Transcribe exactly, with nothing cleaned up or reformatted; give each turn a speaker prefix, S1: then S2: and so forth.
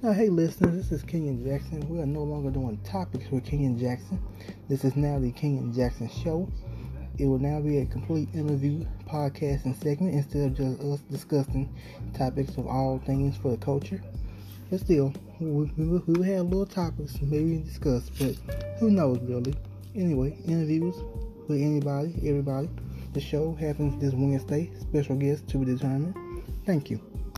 S1: Now, hey listeners, this is Kenyon Jackson. We are no longer doing topics with Kenyon Jackson. This is now the Kenyon Jackson Show. It will now be a complete interview podcasting segment instead of just us discussing topics of all things for the culture. But still, we, we, we will have little topics maybe discuss, but who knows really. Anyway, interviews with anybody, everybody. The show happens this Wednesday. Special guests to be determined. Thank you.